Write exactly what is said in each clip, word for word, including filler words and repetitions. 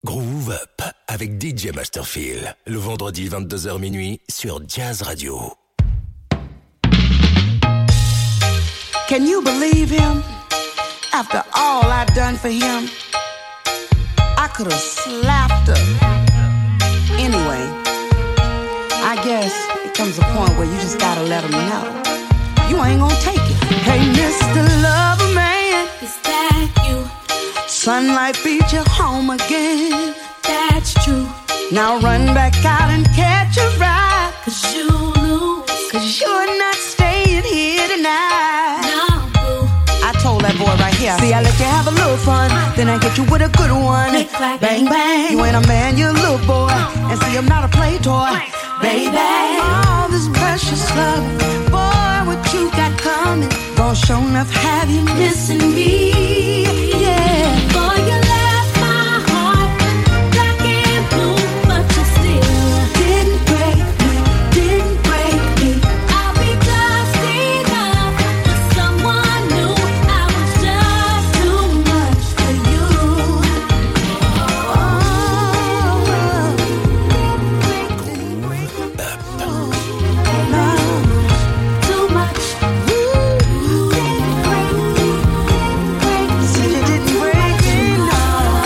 Groove Up avec D J Masterfield, le vendredi vingt-deux heures minuit sur Jazz Radio. Can you believe him? After all I've done for him, I could have slapped her. Anyway, I guess it comes a point where you just gotta let him know you ain't gonna take it. Hey, Mister Lover Man, is that you? Sunlight beat you home again. That's true. Now run back out and catch a ride, cause you lose. Cause you're not staying here tonight. No, boo. I told that boy right here, see, I let you have a little fun, then I get you with a good one. Click, clack, bang, bang. You ain't a man, you're a little boy. And see, I'm not a play toy. Baby, all this precious love, boy, what you got coming, gon' show enough have you missing me. Yeah, boy, you left my heart black and blue, but you still didn't break me, didn't break me. I'll be just enough for someone new. I was just too much for you. Oh, Too much. said you didn't break me, no.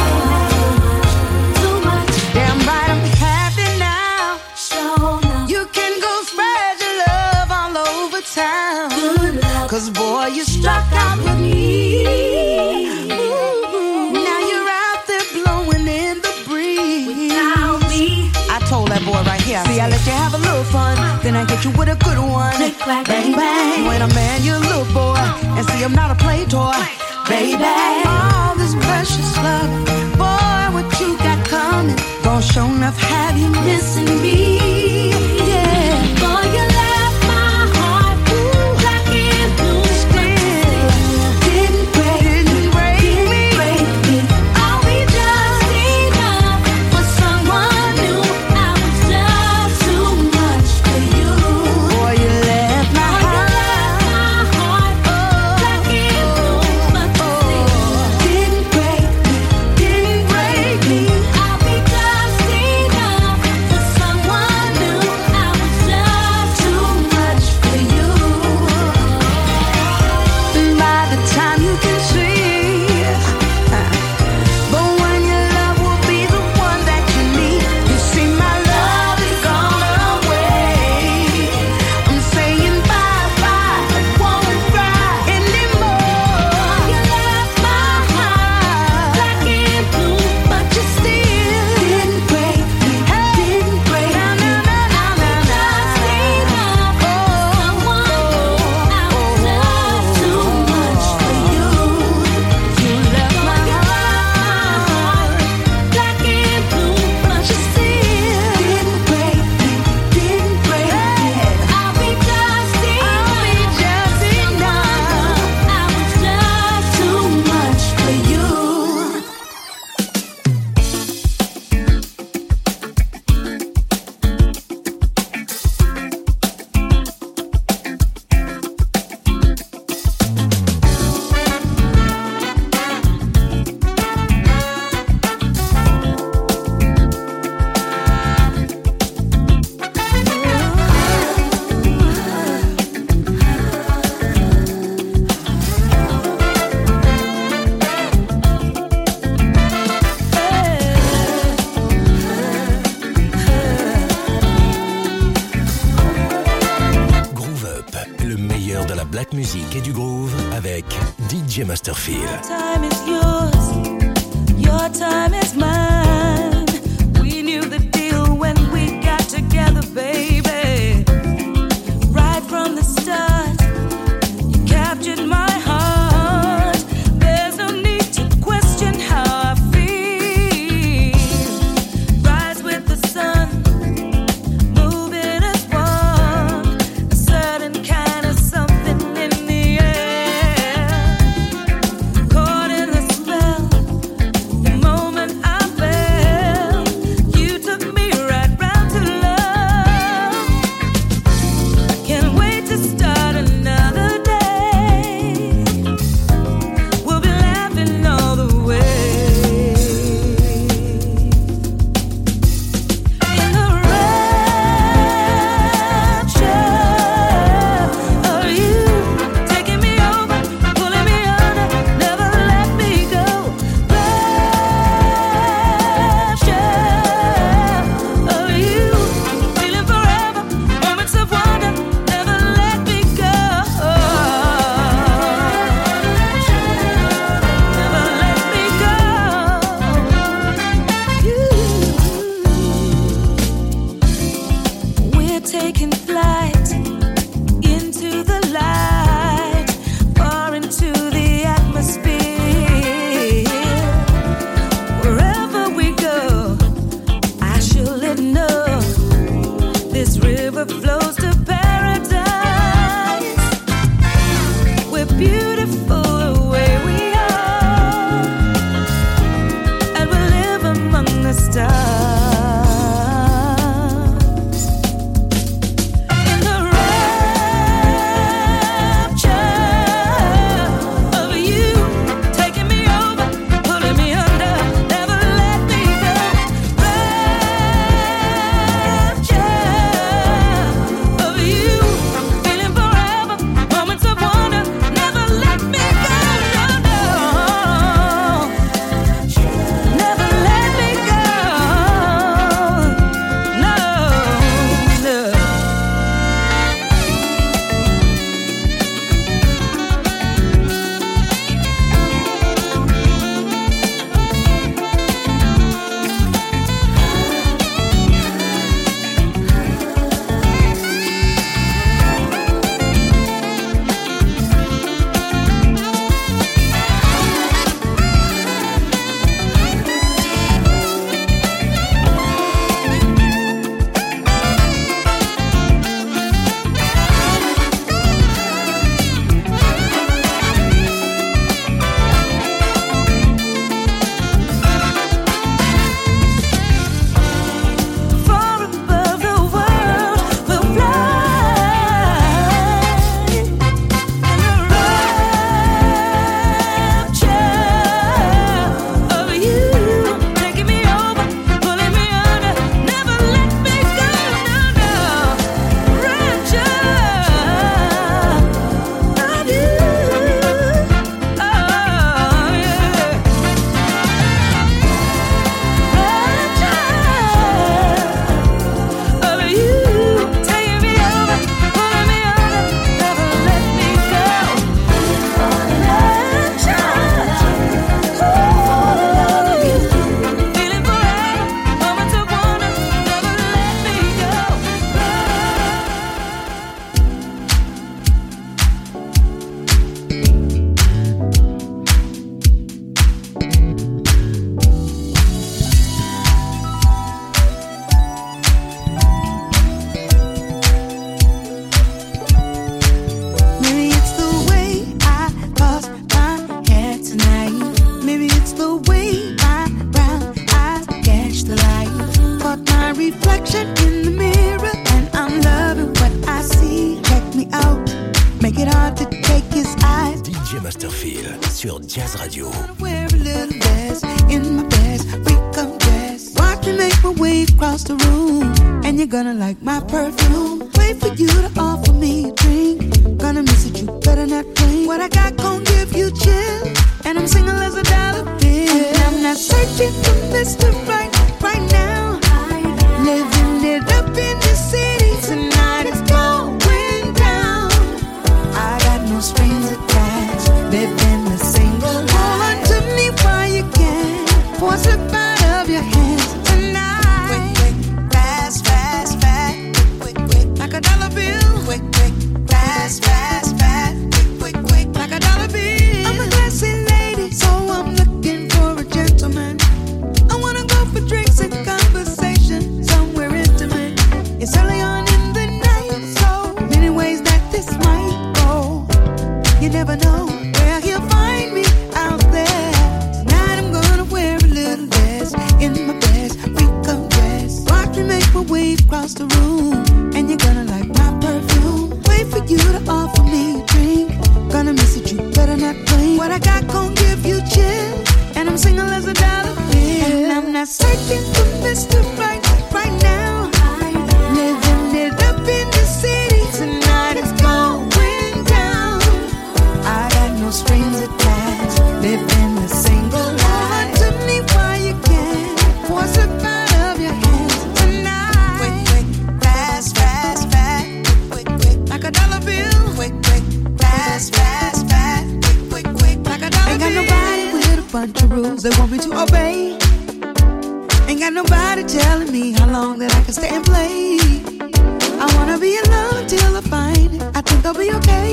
Too much. Damn right, I'm happy now. Show now. You can go spread your love all over town. Good luck. Cause boy, you struck out with me. Ooh, now you're out there blowing in the breeze. Without me. I told that boy right here, see, I let you have a little fun, then I get you with a good one. Click, clack, bang, bang. You ain't a man, you're a little boy. And see, I'm not a play toy. Baby, all this precious love, boy, what you got coming, gon' show enough have you missing me. Yeah, Boy, you left my heart black and blue, but still didn't break, didn't break me. break me. I'll be just enough for someone new. I was just too much for you. Boy, you left my Boy, you left my heart black and blue, but you still didn't break me, didn't break me. I'll be just enough for someone new. I was just too much for you. By the time you can see, but when your love will be the one that you need. You see, my love is gone away. I'm saying bye bye, I won't cry anymore. You left my heart black and blue, But you still didn't break me, didn't break me. Na, na, na, na, na, just enough for someone new. I was just too much for you. You left my heart black and blue, but you still didn't break me, didn't break me. I'll be just I'll be enough. just enough. I was just too much for you. Groove Up, le meilleur de la black music et du groove avec D J Masterfield. Time is yours, your time is mine. We knew the deal when we got together, baby. Right from the start, you captured my heart. There's no need to question how I feel. Rise with the sun, moving as one. A certain kind of something in the air. Caught in the spell, the moment I sur Jazz Radio. Wear a little less in my best freak dress. Watch me make my way across the room, and you're gonna like my perfume. Wait for you to offer me a drink. Gonna miss it, you better not drink. What I got gon' give you chill, and I'm single as a dollar bill. And I'm not searching for Mister Right right now. Living it up in the city tonight, it's going down. I got no strings attached, living the single life. Hold on to me while you can, pour a slip out of your hands tonight. Quick, quick, fast, fast, fast, quick, quick, quick, like a dollar bill. Quick, quick, fast, fast, fast, quick, quick, quick, like a dollar bill. I'm a classy lady, so I'm looking for a gentleman. I wanna go for drinks and conversation somewhere intimate. It's early on in the night, so many ways that this might go. You never know where he'll find me out there. Tonight I'm gonna wear a little less in my best freak dress. Watch me make my way across the room, and you're gonna like my perfume. Wait for you to offer me a drink. Gonna miss it, you better not blink. What I got gon' give you chill, and I'm single as a dollar bill. And I'm not searching for Mister Right right now. Living it up in the city tonight, it's going down. I got no strings attached, living the single life. Hold on to me while you can, pour a slip out of your hands tonight. Quick, quick, fast, fast, fast, quick, quick, like a dollar bill. Quick, quick, fast, fast, fast, quick, quick, quick, like a dollar bill. Ain't got nobody with a bunch of rules they want me to obey. Ain't got nobody telling me how long that I can stay and play. I wanna be in love until I find it. I think I'll be okay.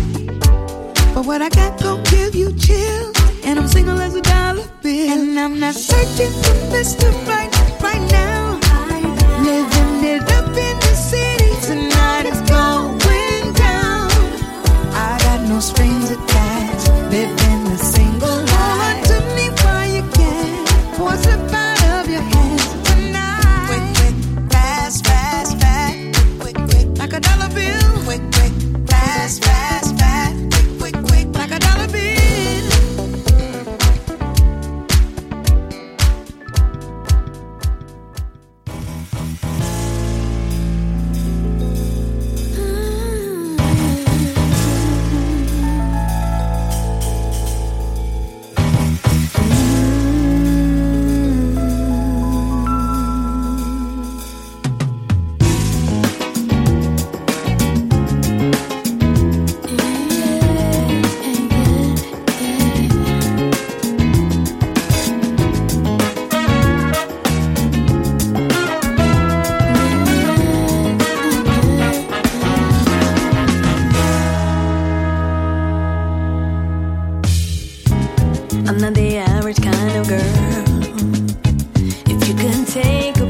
But what I got gon' give you chill, and I'm single as a dollar bill. And I'm not searching for Mister Right right now. Living it up in the city tonight, it's going down. I got no strings attached, living the single life. Hold on to me while you can, pour a slip out of your hands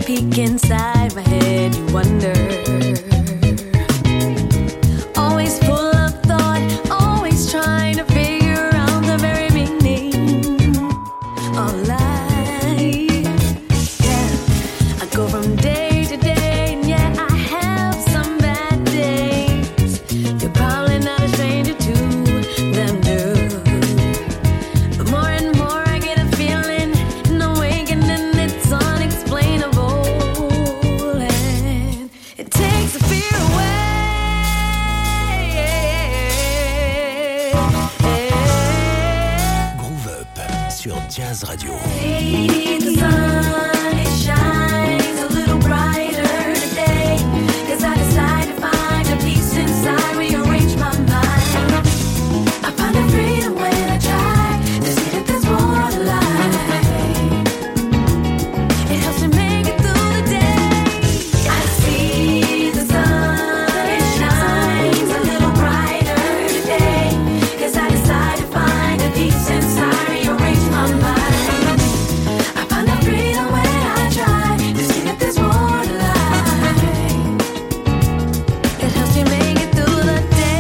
peek inside my head, you wonder. Always full of thought, always trying to figure out the very meaning of life. Yeah, I go from day to day, and yeah, I have some bad days. You're probably not a stranger to them, too. But more and more I get a feeling, and awakening, it's unexplainable. And it takes the fear away. Groove Up sur Jazz Radio. See the sun, it shines a little brighter today. 'Cause I decide to find a peace inside, rearrange my mind. I find a freedom when I try to see that there's more to life. It helps me make it through the day. I see the sun, it shines a little brighter today. 'Cause I decide to find a peace inside, rearrange my mind. I find a freedom when I try to see that there's more to life. It helps me make it through the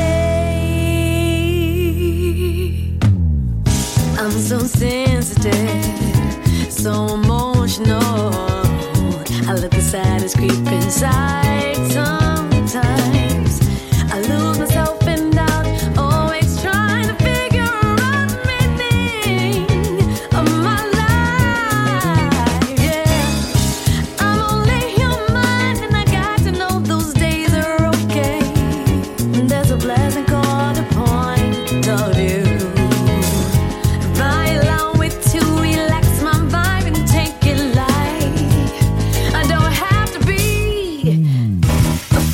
day. I'm so sensitive, so emotional. I let the sadness creep inside. Sometimes I lose myself in doubt, always trying to figure out the meaning of my life. Yeah, I'm only human, and I got to know those days are okay. There's a blessing called a point of view. If I allow it to relax my vibe and take it light, I don't have to be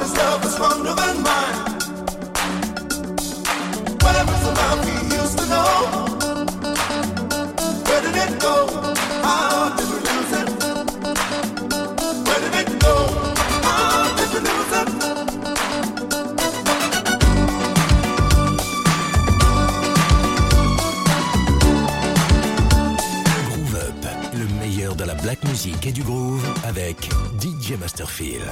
Somebody's love is stronger than mine. Where was the love we used to know? Where did it go? How did we lose it? Where did it go? How did we lose it? Groove Up, le meilleur de la black music et du groove avec D J Masterfield.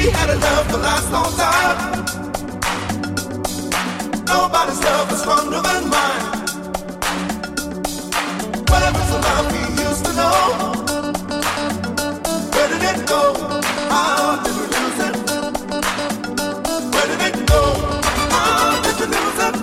We had a love to last long time. Nobody's love was stronger than mine. Where was the love we used to know? Where did it go? How did we lose it? Where did it go? How did we lose it?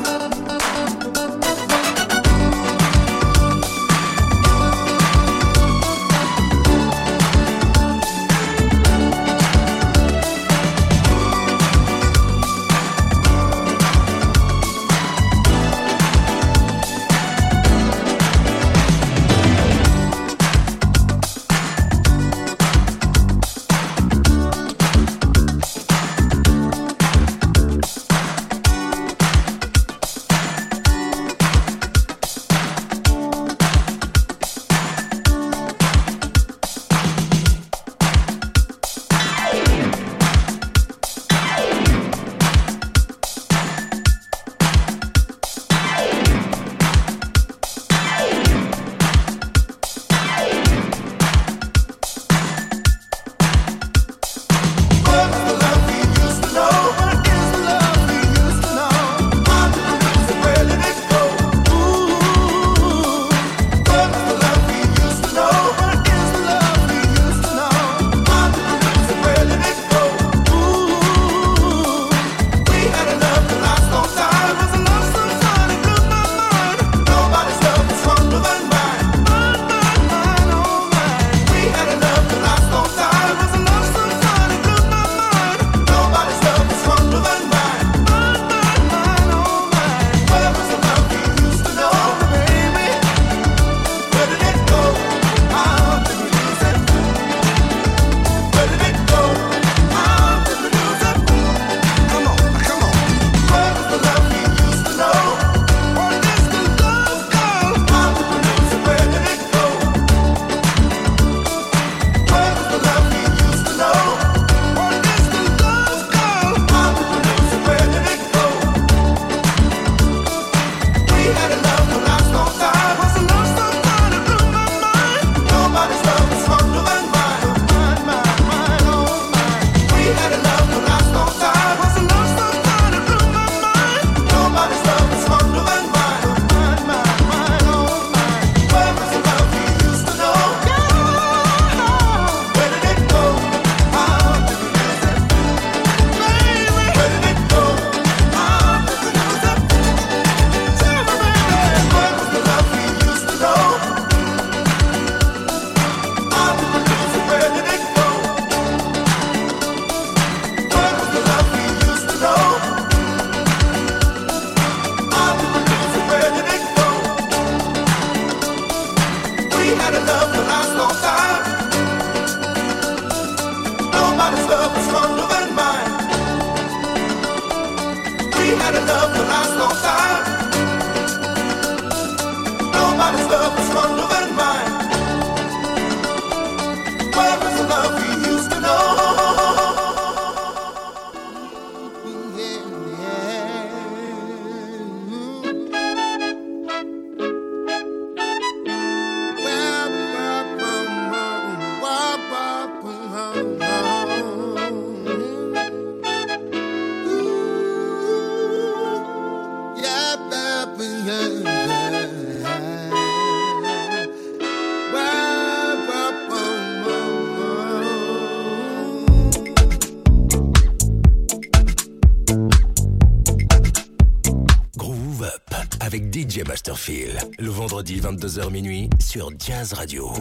Avec D J Masterfield, le vendredi vingt-deux heures minuit sur Jazz Radio.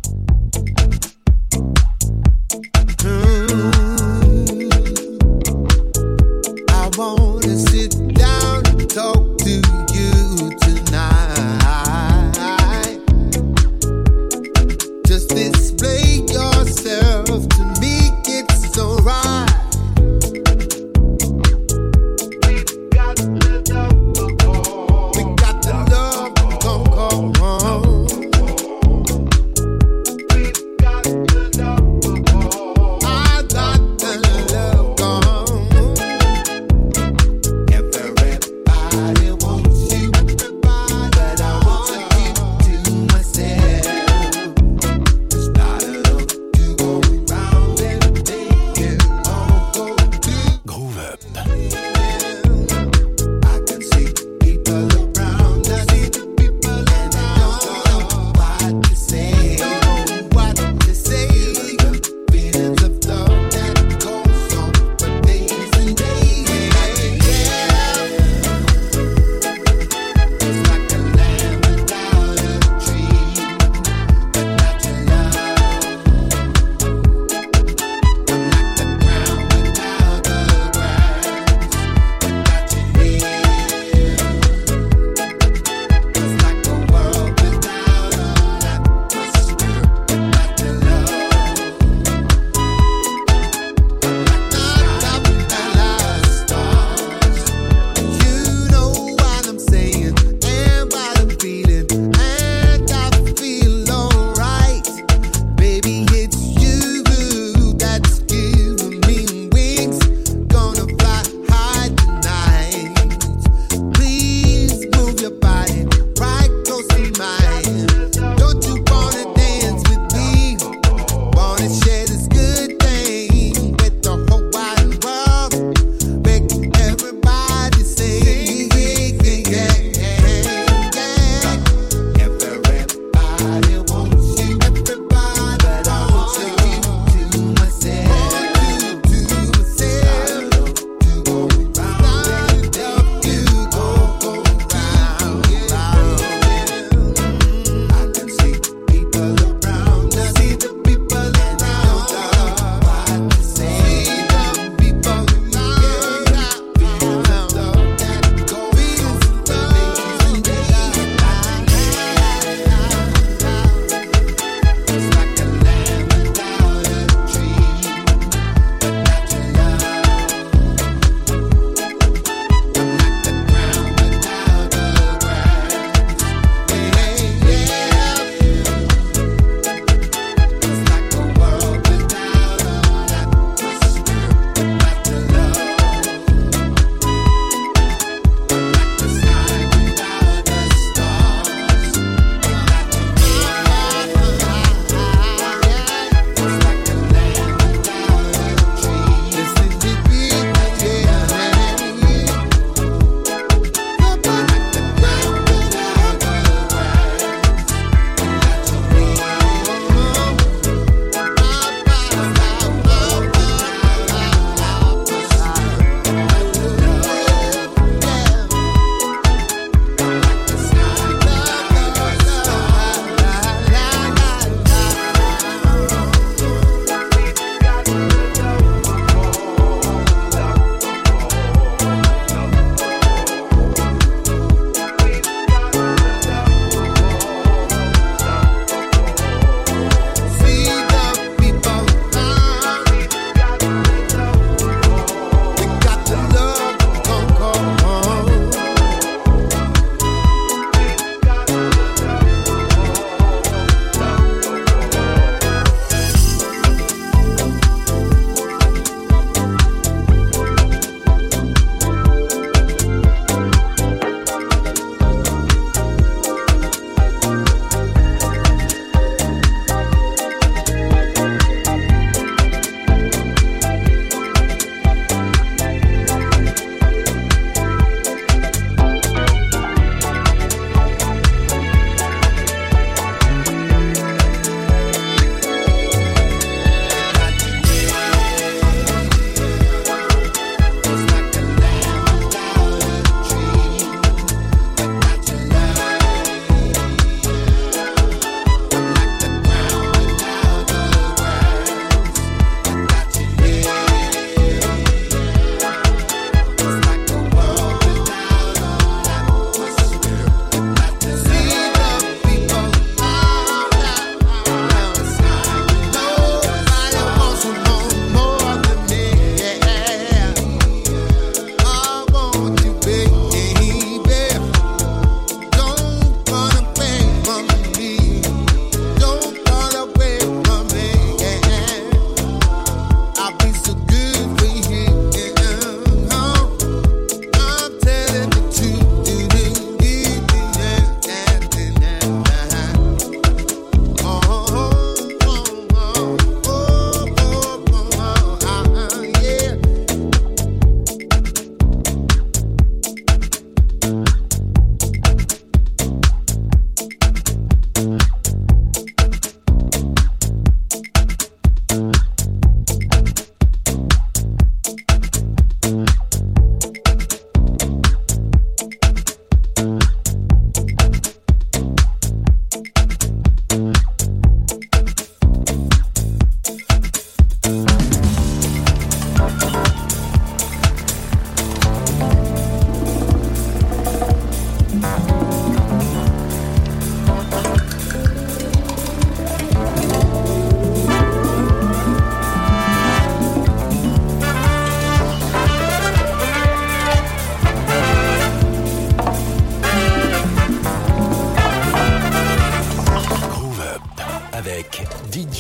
I wanna sit down and talk to you tonight. Just display yourself to me, it's alright. We got the love, come, come on.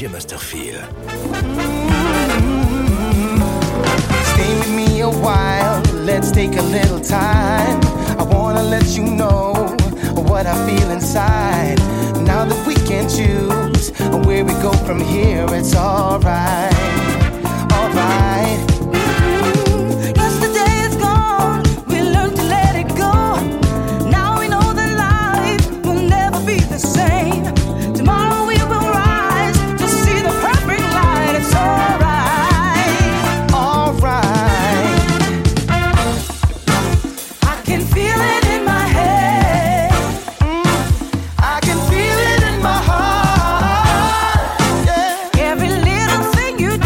Masterfield. Stay with me a while, let's take a little time. I wanna let you know what I feel inside. Now that we can choose where we go from here, it's alright, alright. Yesterday is gone, we learned to let it go. Now we know that life will never be the same. Tomorrow we will rise to see the perfect light. It's alright, alright. I can feel it in my head. Mm, I can feel it in my heart. Yeah. Every little thing you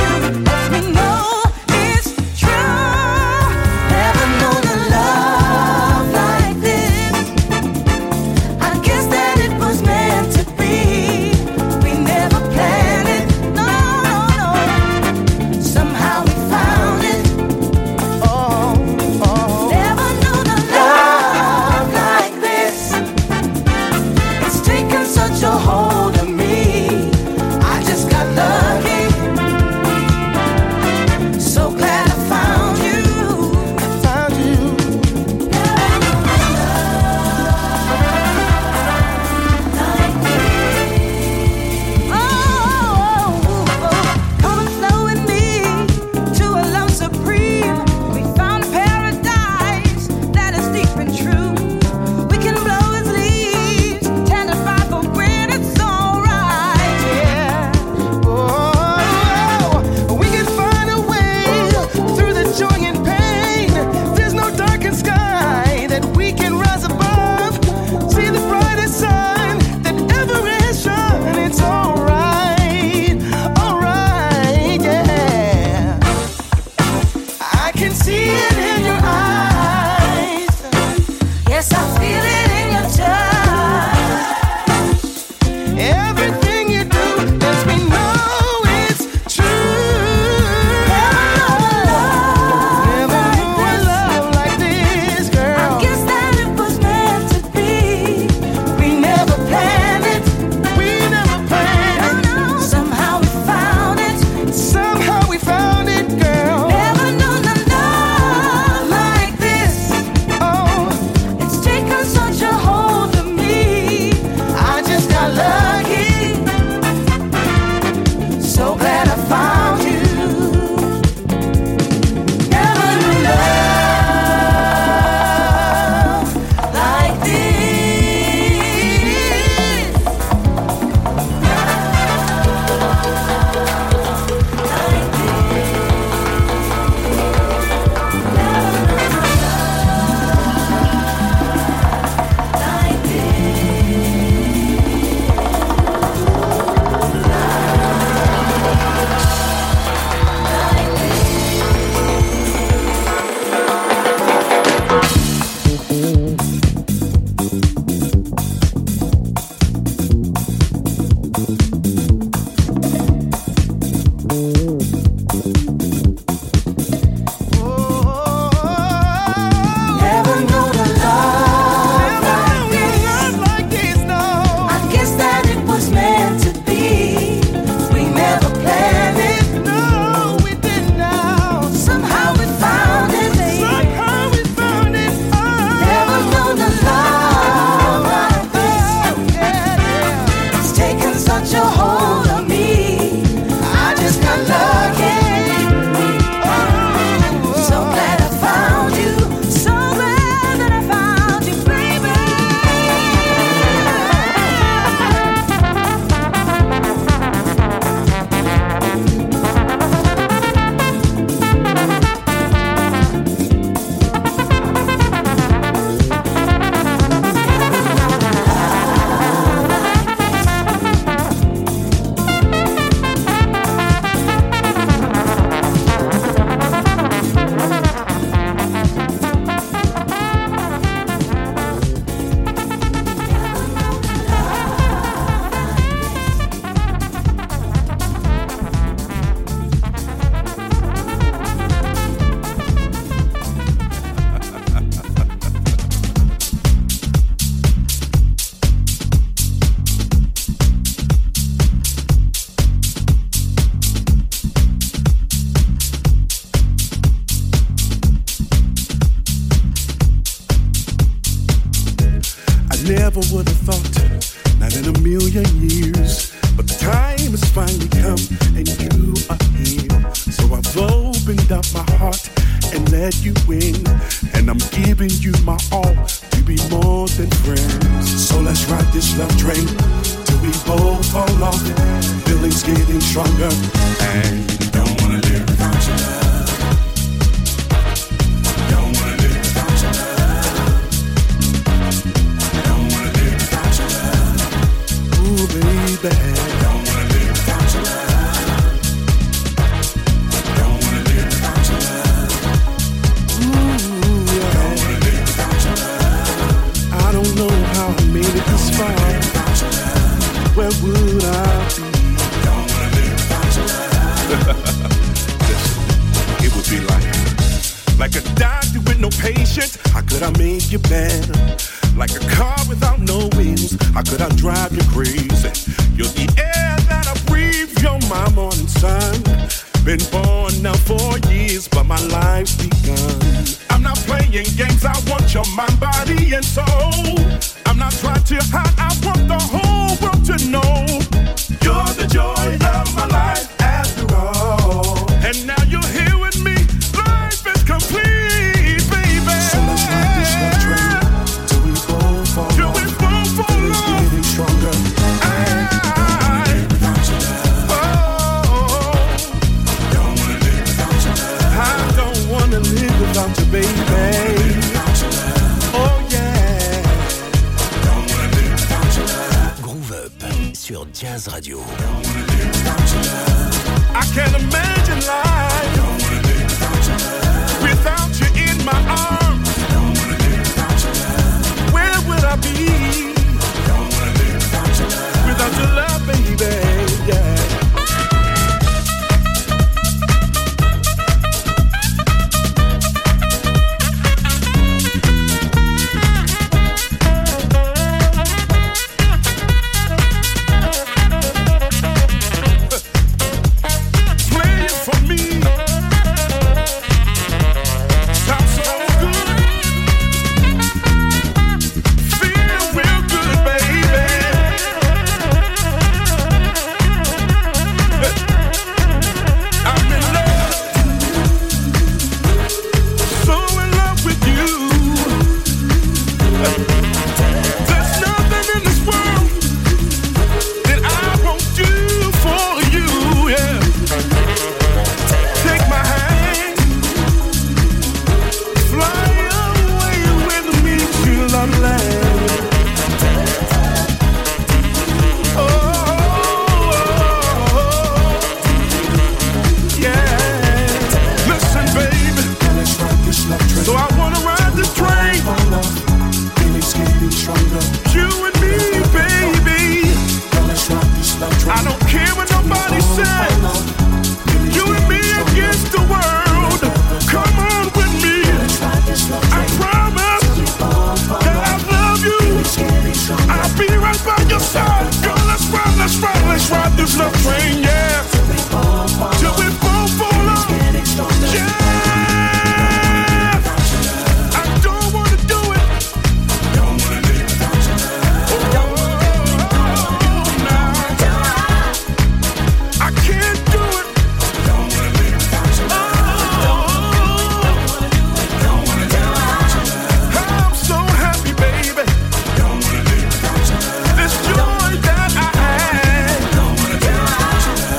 Never would have thought, not in a million years. But the time has finally come and you are here. So I've opened up my heart and let you in. And I'm giving you my all to be more than friends. So let's ride this love train till we both fall off. Feelings getting stronger and you don't wanna live without your love. Don't wanna live without your love. Don't wanna live without your love. Ooh, baby. Don't wanna live without your love. Don't wanna live without your love. Ooh, yeah. Don't wanna live without your love. I don't know how I made it this far. Where would I be? Don't wanna live without your love. Listen, it would be like, like a doctor with no patience. How could I make you better? Like a car without no wheels. How could I drive you crazy? You're the air that I breathe. You're my morning sun. Been born now for years, but my life's begun. I'm not playing games. I want your mind, body, and soul. I'm not trying to hide. I want the whole world to know you're the joy of my life after all. And now you're here with me. Life is complete, baby. So let's ride this love train till we both fall till off. We both fall Feelings off. Getting stronger. I don't wanna live without your love. I don't wanna live without you, baby. Oh yeah. Don't wanna live without your love. Groove Up sur Jazz Radio. Don't wanna live without your love. I can't imagine life. Don't wanna live without your love. Without you in my arms. Don't wanna live without your love. Where would I be? Don't wanna live without your love. Without your love, baby, yeah. This joy that I had. Don't wanna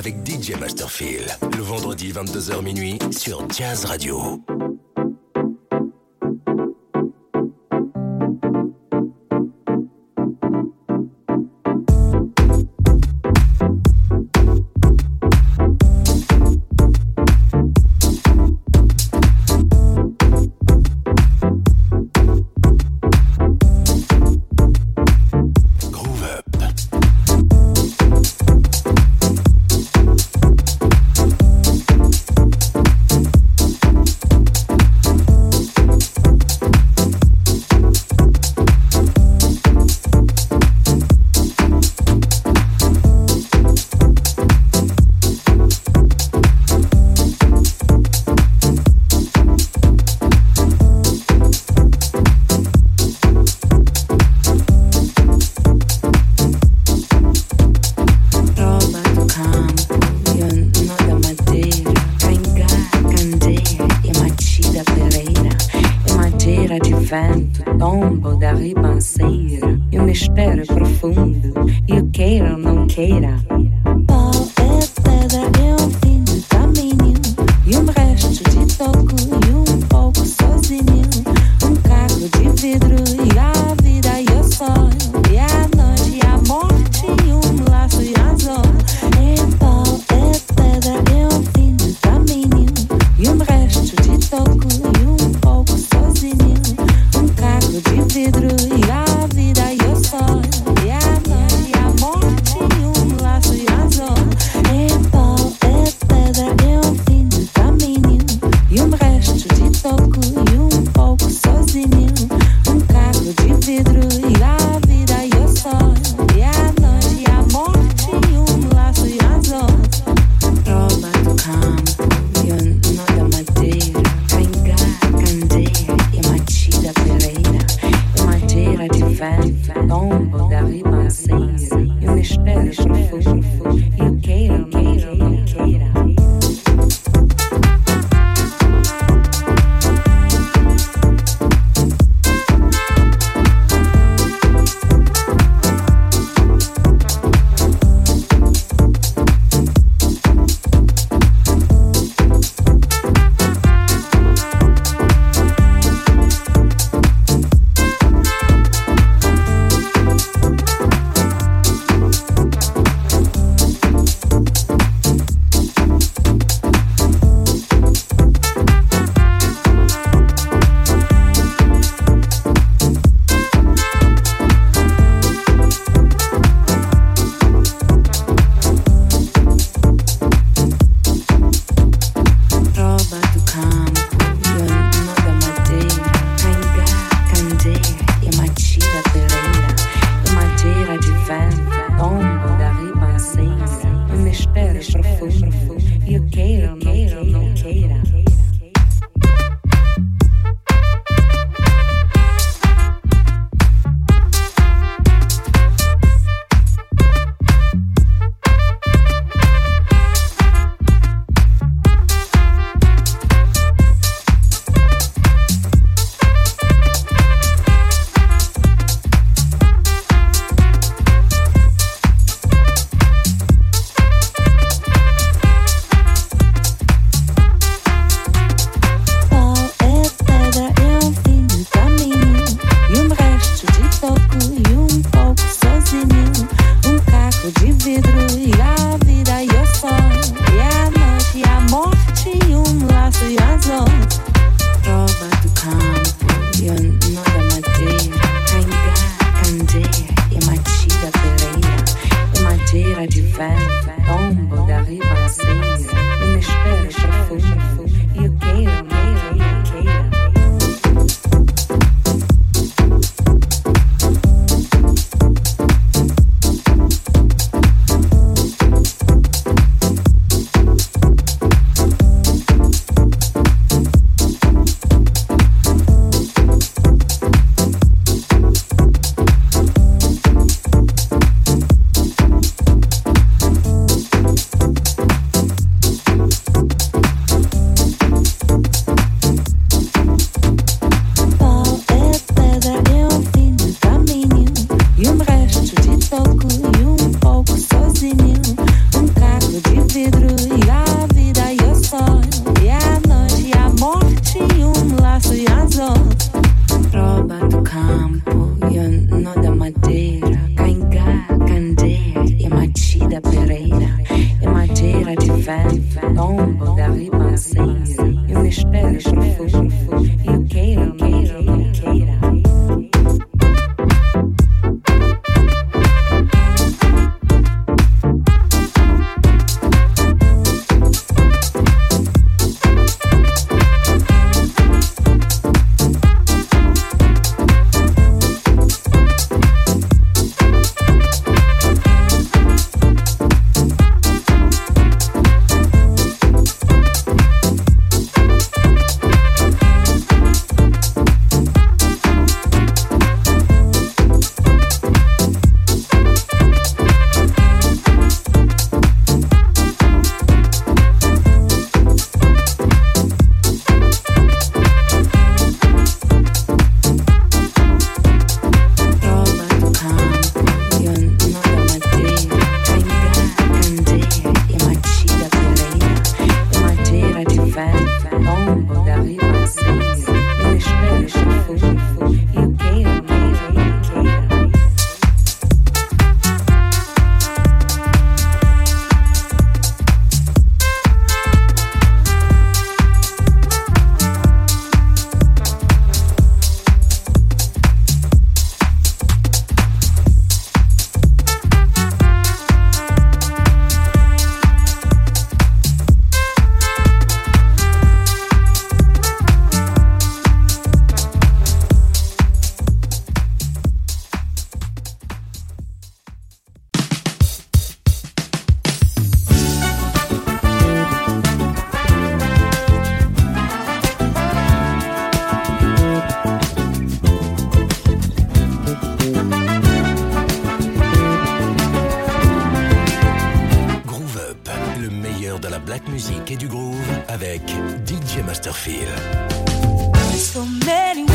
avec D J Masterfield. Le vendredi vingt-deux heures minuit sur Jazz Radio. meilleur de la black music et du groove avec D J Masterfield. So many